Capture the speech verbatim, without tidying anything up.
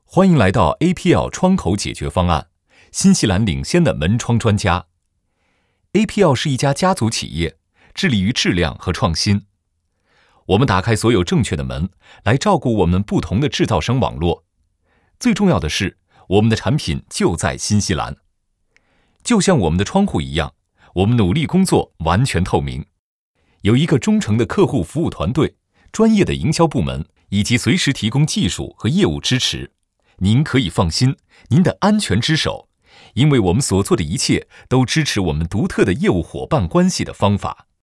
欢迎来到 A P L 窗口解决方案，新西兰领先的门窗专家。A P L 是一家家族企业，致力于质量和创新。我们打开所有正确的门，来照顾我们不同的制造商网络。最重要的是，我们的产品就在新西兰。就像我们的窗户一样，我们努力工作，完全透明。有一个忠诚的客户服务团队，专业的营销部门，以及随时提供技术和业务支持。您可以放心，您的安全之手，因为我们所做的一切都支持我们独特的业务伙伴关系的方法。